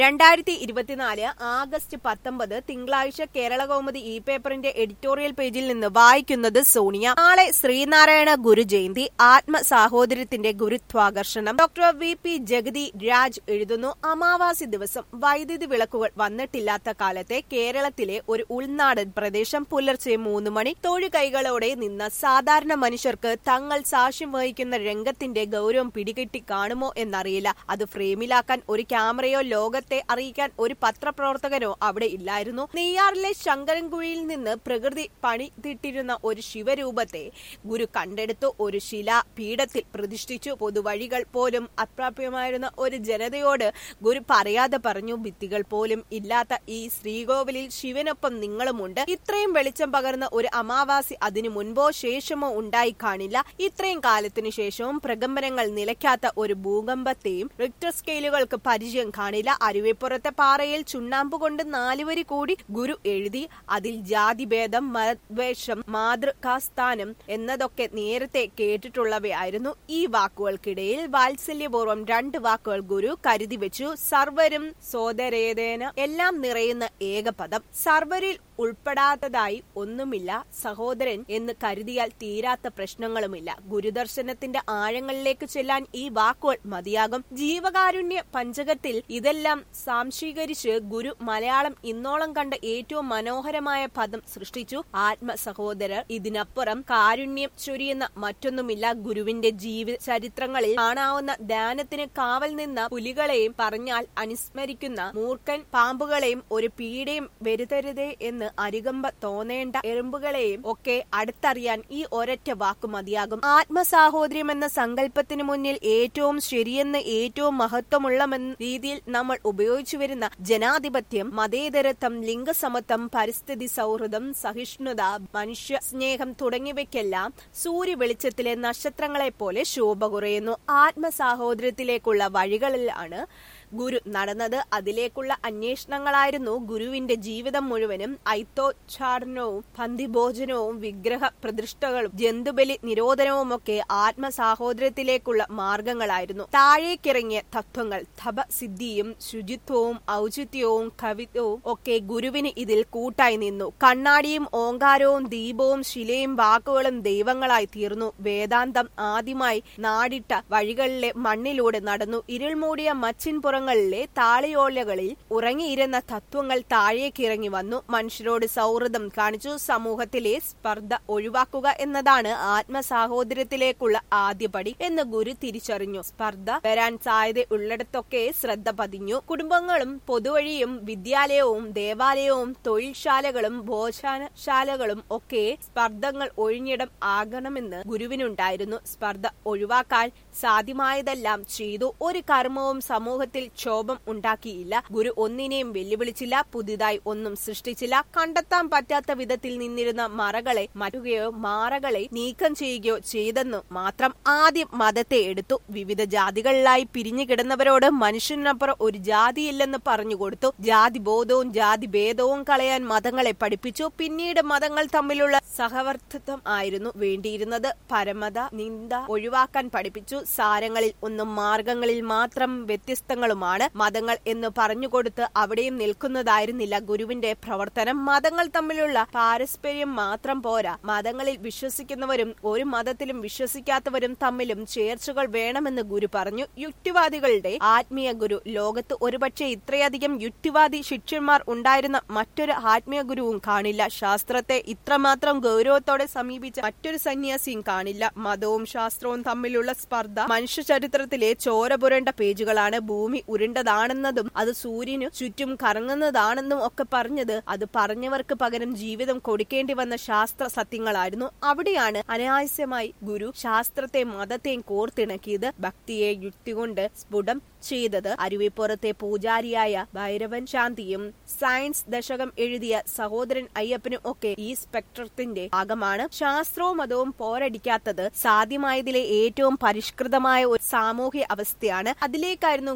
2024 August 19 തിങ്കളാഴ്ച Keralakaumudi E പേപ്പറിന്റെ editorial പേജിൽ നിന്ന് വായിക്കുന്നത് സോണിയ. നാളെ ശ്രീനാരായണ ഗുരു ജയന്തി, ആത്മസാഹോദര്യത്തിന്റെ ഗുരുത്വാകർഷണം. Doctor VP. ജഗതി രാജ് എഴുതുന്നു. അമാവാസി ദിവസം വൈദ്യുതി വിളക്കുകൾ വന്നിട്ടില്ലാത്ത കാലത്തെ കേരളത്തിലെ ഒരു ഉൾനാടൻ പ്രദേശം പുലർച്ചെ 3 മണി തൊഴുകൈകളോടെ നിന്ന സാധാരണ മനുഷ്യർക്ക് തങ്ങൾ സാക്ഷ്യം വഹിക്കുന്ന രംഗത്തിന്റെ ഗൗരവം പിടികിട്ടി കാണുമോ എന്നറിയില്ല. അത് ഫ്രെയിമിലാക്കാൻ ഒരു ക്യാമറയോ ലോകത്തെ അറിയിക്കാൻ ഒരു പത്രപ്രവർത്തകനോ അവിടെ ഇല്ലായിരുന്നു. നെയ്യാറിലെ ശങ്കരൻകുഴിയിൽ നിന്ന് പ്രകൃതി പണിതിട്ടിരുന്ന ഒരു ശിവരൂപത്തെ ഗുരു കണ്ടെടുത്തു. ഒരു ശിലാപീഠത്തിൽ പ്രതിഷ്ഠിച്ചു. പൊതുവഴികൾ പോലും അപ്രാപ്യമായിരുന്ന ഒരു ജനതയോട് ഗുരു പറയാതെ പറഞ്ഞു, ഭിത്തികൾ പോലും ഇല്ലാത്ത ഈ ശ്രീകോവിലിൽ ശിവനൊപ്പം നിങ്ങളുമുണ്ട്. ഇത്രയും വെളിച്ചം പകർന്ന ഒരു അമാവാസി അതിനു മുൻപോ ശേഷമോ ഉണ്ടായി കാണില്ല. ഇത്രയും കാലത്തിനു ശേഷവും പ്രകമ്പനങ്ങൾ നിലയ്ക്കാത്ത ഒരു ഭൂകമ്പത്തെയും റിക്ടർ സ്കെയിലുകൾക്ക് പരിചയം കാണില്ല. അരുവിപ്പുറത്തെ പാറയിൽ ചുണ്ണാമ്പ് കൊണ്ട് 4 വരി കൂടി ഗുരു എഴുതി. അതിൽ ജാതിഭേദം, മതദ്വേഷം, മാതൃകാസ്ഥാനം എന്നതൊക്കെ നേരത്തെ കേട്ടിട്ടുള്ളവയായിരുന്നു. ഈ വാക്കുകൾക്കിടയിൽ വാത്സല്യപൂർവ്വം 2 വാക്കുകൾ ഗുരു കരുതി വെച്ചു. സർവരും സോദരേതേന, എല്ലാം നിറയുന്ന ഏകപദം. സർവരിൽ ഉൾപ്പെടാത്തതായി ഒന്നുമില്ല. സഹോദരൻ എന്ന് കരുതിയാൽ തീരാത്ത പ്രശ്നങ്ങളുമില്ല. ഗുരുദർശനത്തിന്റെ ആഴങ്ങളിലേക്ക് ചെല്ലാൻ ഈ വാക്കുകൾ മതിയാകും. ജീവകാരുണ്യ പഞ്ചകത്തിൽ ഇതെല്ലാം സാംശീകരിച്ച് ഗുരു മലയാളം ഇന്നോളം കണ്ട ഏറ്റവും മനോഹരമായ പദം സൃഷ്ടിച്ചു. ആത്മസഹോദരർ. ഇതിനപ്പുറം കാരുണ്യം ചൊരിയുന്ന മറ്റൊന്നുമില്ല. ഗുരുവിന്റെ ജീവിത ചരിത്രങ്ങളിൽ കാണാവുന്ന ധ്യാനത്തിന് കാവൽ നിന്ന പുലികളെയും പറഞ്ഞാൽ അനുസ്മരിക്കുന്ന മൂർഖൻ പാമ്പുകളെയും ഒരു പീഡയും വരുത്തരുതേ എന്ന് അരികമ്പ തോന്നേണ്ട എറുമ്പുകളെയും ഒക്കെ അടുത്തറിയാൻ ഈ ഒരൊറ്റ വാക്കു മതിയാകും. ആത്മസാഹോദര്യം എന്ന സങ്കല്പത്തിനു മുന്നിൽ ഏറ്റവും ശരിയെന്ന്, ഏറ്റവും മഹത്വമുള്ളമെന്ന രീതിയിൽ നമ്മൾ ഉപയോഗിച്ചു വരുന്ന ജനാധിപത്യം, മതേതരത്വം, ലിംഗസമത്വം, പരിസ്ഥിതി സൗഹൃദം, സഹിഷ്ണുത, മനുഷ്യ സ്നേഹം തുടങ്ങിയവയ്ക്കെല്ലാം സൂര്യ വെളിച്ചത്തിലെ നക്ഷത്രങ്ങളെ പോലെ ശോഭ കുറയുന്നു. ആത്മസാഹോദര്യത്തിലേക്കുള്ള വഴികളിലാണ് ഗുരു നടന്നത്. അതിലേക്കുള്ള അന്വേഷണങ്ങളായിരുന്നു ഗുരുവിന്റെ ജീവിതം മുഴുവനും. ഐത്തോച്ചാടനവും പന്തിഭോജനവും വിഗ്രഹ പ്രതിഷ്ഠകളും ജന്തുബലി നിരോധനവുമൊക്കെ ആത്മസാഹോദര്യത്തിലേക്കുള്ള മാർഗങ്ങളായിരുന്നു. താഴേക്കിറങ്ങിയ തത്വങ്ങൾ, തപസിദ്ധിയും ശുചിത്വവും ഔചിത്യവും കവിത്വവും ഒക്കെ ഗുരുവിന് ഇതിൽ കൂട്ടായി നിന്നു. കണ്ണാടിയും ഓങ്കാരവും ദീപവും ശിലയും വാക്കുകളും ദൈവങ്ങളായി തീർന്നു. വേദാന്തം ആദ്യമായി നാടിട്ട വഴികളിലെ മണ്ണിലൂടെ നടന്നു. ഇരുൾമൂടിയ മച്ചിൻപുറങ്ങളിലെ താളിയോലകളിൽ ഉറങ്ങിയിരുന്ന തത്വങ്ങൾ താഴേക്കിറങ്ങി വന്നു. മനുഷ്യരോട് സൗഹൃദം കാണിച്ചു. സമൂഹത്തിലെ സ്പർദ്ധ ഒഴിവാക്കുക എന്നതാണ് ആത്മസാഹോദര്യത്തിലേക്കുള്ള ആദ്യപടി എന്ന് ഗുരു തിരിച്ചറിഞ്ഞു. സ്പർദ്ധ വരാൻ സാധ്യത ഉള്ളിടത്തൊക്കെ ശ്രദ്ധ പതിഞ്ഞു. കുടുംബങ്ങളും പൊതുവഴിയും വിദ്യാലയവും ദേവാലയവും തൊഴിൽശാലകളും ഭോജനശാലകളും ഒക്കെ സ്പർദ്ധങ്ങൾ ഒഴിഞ്ഞിടം ആകണമെന്ന് ഗുരുവിനുണ്ടായിരുന്നു. സ്പർദ്ധ ഒഴിവാക്കാൻ സാധ്യമായതെല്ലാം ചെയ്തു. ഒരു കർമ്മവും സമൂഹത്തിൽ ക്ഷോഭം ഉണ്ടാക്കിയില്ല. ഗുരു ഒന്നിനെയും വെല്ലുവിളിച്ചില്ല. പുതിയതായി ഒന്നും സൃഷ്ടിച്ചില്ല. കണ്ടെത്താൻ പറ്റാത്ത വിധത്തിൽ നിന്നിരുന്ന മറകളെ മാറ്റുകയോ മാറകളെ നീക്കം ചെയ്യുകയോ ചെയ്തെന്നു മാത്രം. ആദ്യം മതത്തെ എടുത്തു. വിവിധ ജാതികളിലായി പിരിഞ്ഞു കിടന്നവരോട് മനുഷ്യനപ്പുറം ഒരു ജാതിയില്ലെന്ന് പറഞ്ഞുകൊടുത്തു. ജാതിബോധവും ജാതിഭേദവും കളയാൻ മതങ്ങളെ പഠിപ്പിച്ചു. പിന്നീട് മതങ്ങൾ തമ്മിലുള്ള സഹവർത്തിത്വം ആയിരുന്നു വേണ്ടിയിരുന്നത്. പരമത നിന്ദ ഒഴിവാക്കാൻ പഠിപ്പിച്ചു. സാരങ്ങളിൽ ഒന്നും മാർഗങ്ങളിൽ മാത്രം വ്യത്യസ്തങ്ങളുമാണ് മതങ്ങൾ എന്ന് പറഞ്ഞുകൊടുത്ത് അവിടെയും നിൽക്കുന്നതായിരുന്നില്ല ഗുരുവിന്റെ പ്രവർത്തനം. മതങ്ങൾ തമ്മിലുള്ള പാരസ്പര്യം മാത്രം പോരാ. മതങ്ങളിൽ വിശ്വസിക്കുന്നവരും ഒരു മതത്തിലും വിശ്വസിക്കാത്തവരും തമ്മിലും ചേർച്ചകൾ വേണമെന്ന് ഗുരു പറഞ്ഞു. യുക്തിവാദികളുടെ ആത്മീയ ഗുരു. ലോകത്ത് ഒരുപക്ഷെ ഇത്രയധികം യുക്തിവാദി ശിഷ്യന്മാർ ഉണ്ടായിരുന്ന മറ്റൊരു ആത്മീയ ഗുരുവും കാണില്ല. ശാസ്ത്രത്തെ ഇത്രമാത്രം ഗൗരവത്തോടെ സമീപിച്ച മറ്റൊരു സന്യാസിയും കാണില്ല. മതവും ശാസ്ത്രവും തമ്മിലുള്ള സ്പർദ്ധ മനുഷ്യ ചരിത്രത്തിലെ ചോര പുരണ്ട പേജുകളാണ്. ഭൂമി ഉരുണ്ടതാണെന്നതും അത് സൂര്യനു ചുറ്റും കറങ്ങുന്നതാണെന്നും ഒക്കെ പറഞ്ഞത് അത് പറഞ്ഞവർക്ക് പകരം ജീവിതം കൊടുക്കേണ്ടി വന്ന ശാസ്ത്ര സത്യങ്ങളായിരുന്നു. അവിടെയാണ് അനായാസമായി ഗുരു ശാസ്ത്രത്തെ മതത്തെയും കോർത്തിണക്കിയത്. ഭക്തിയെ യുക്തി കൊണ്ട് സ്ഫുടം ചെയ്തത് അരുവിപ്പുറത്തെ പൂജാരിയായ ഭൈരവൻ ശാന്തിയും സയൻസ് ദശകം എഴുതിയ സഹോദരൻ അയ്യപ്പനും ഒക്കെ ഈ സ്പെക്ട്രത്തിന്റെ ഭാഗമാണ്. ശാസ്ത്രവും മതവും പോരടിക്കാത്തത് സാധ്യമായതിലെ ഏറ്റവും പരിഷ്കൃതമായ ഒരു സാമൂഹ്യ അവസ്ഥയാണ്. അതിലേക്കായിരുന്നു ഗുരു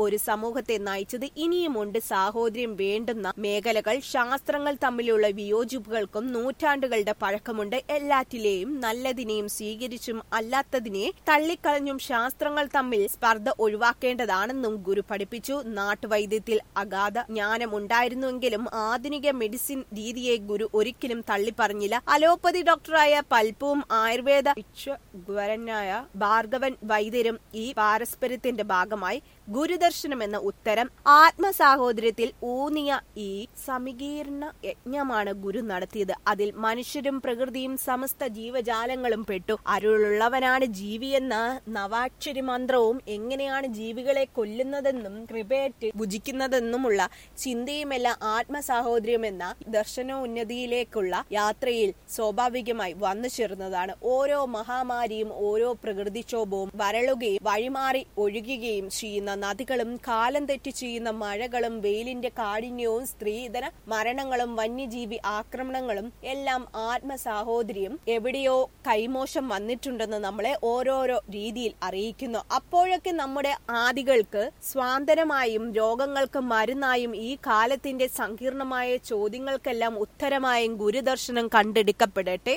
ഒരു സമൂഹത്തെ നയിച്ചത്. ഇനിയുമുണ്ട് സാഹോദര്യം വേണ്ടുന്ന മേഖലകൾ. ശാസ്ത്രങ്ങൾ തമ്മിലുള്ള വിയോജിപ്പുകൾക്കും നൂറ്റാണ്ടുകളുടെ പഴക്കമുണ്ട്. എല്ലാറ്റിലെയും നല്ലതിനെയും സ്വീകരിച്ചും അല്ലാത്തതിനെ തള്ളിക്കളഞ്ഞും ശാസ്ത്രങ്ങൾ തമ്മിൽ സ്പർദ്ധ ഒഴിവാക്കേണ്ടതാണെന്നും ഗുരു പഠിപ്പിച്ചു. നാട്ടുവൈദ്യത്തിൽ അഗാധ ജ്ഞാനം ഉണ്ടായിരുന്നുവെങ്കിലും ആധുനിക മെഡിസിൻ രീതിയെ ഗുരു ഒരിക്കലും തള്ളിപ്പറഞ്ഞില്ല. അലോപ്പതി ഡോക്ടറായ പൽപ്പുവും ആയുർവേദ വിശ്വഗുരനായ ഭാർഗവൻ വൈദ്യരും ഈ പാരസ്പര്യത്തിന്റെ ഭാഗമായി ഗുരുദർശനം എന്ന ഉത്തരം ആത്മസാഹോദര്യത്തിൽ ഊന്നിയ ഈ സമീകരണ യജ്ഞമാണ് ഗുരു നടത്തിയത്. അതിൽ മനുഷ്യരും പ്രകൃതിയും സമസ്ത ജീവജാലങ്ങളും പെട്ടു. അരുളുള്ളവനാണ് ജീവിയെന്ന നവാക്ഷരി മന്ത്രവും എങ്ങനെയാണ് ജീവികളെ കൊല്ലുന്നതെന്നും കൃപയേറ്റ് ഭുജിക്കുന്നതെന്നുമുള്ള ചിന്തയുമെല്ലാം ആത്മസാഹോദര്യം എന്ന ദർശനോന്നതിയിലേക്കുള്ള യാത്രയിൽ സ്വാഭാവികമായി വന്നു ചേർന്നതാണ്. ഓരോ മഹാമാരിയും ഓരോ പ്രകൃതിക്ഷോഭവും വരളുകയും വഴിമാറി ഒഴുകുകയും ചെയ്യുന്ന നദികളും കാലം തെറ്റി ചെയ്യുന്ന മഴകളും വെയിലിന്റെ കാഠിന്യവും സ്ത്രീധന മരണങ്ങളും വന്യജീവി ആക്രമണങ്ങളും എല്ലാം ആത്മസാഹോദര്യം എവിടെയോ കൈമോശം വന്നിട്ടുണ്ടെന്ന് നമ്മളെ ഓരോരോ രീതിയിൽ അറിയിക്കുന്നു. അപ്പോഴൊക്കെ നമ്മുടെ ആദികൾക്ക് സ്വാന്തനമായും രോഗങ്ങൾക്ക് മരുന്നായും ഈ കാലത്തിന്റെ സങ്കീർണമായ ചോദ്യങ്ങൾക്കെല്ലാം ഉത്തരമായും ഗുരുദർശനം കണ്ടെടുക്കപ്പെടട്ടെ.